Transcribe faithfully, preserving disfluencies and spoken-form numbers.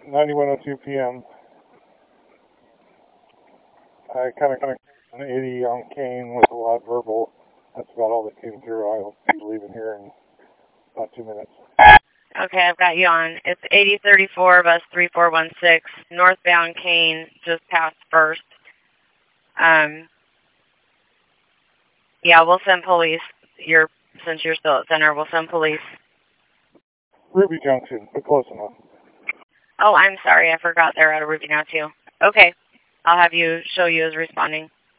ninety-one oh two p m I kind of kind of an eighty on Kane with a lot of verbal. That's about all that came through. I'll be leaving here in about two minutes. Okay, I've got you on. It's eighty thirty-four, bus three four one six, northbound Kane, just past First. Um, yeah, we'll send police. You're, since you're still at center, we'll send police. Ruby Junction, but close enough. Oh, I'm sorry. I forgot they're at a Ruby now, too. Okay. I'll have you show you as responding.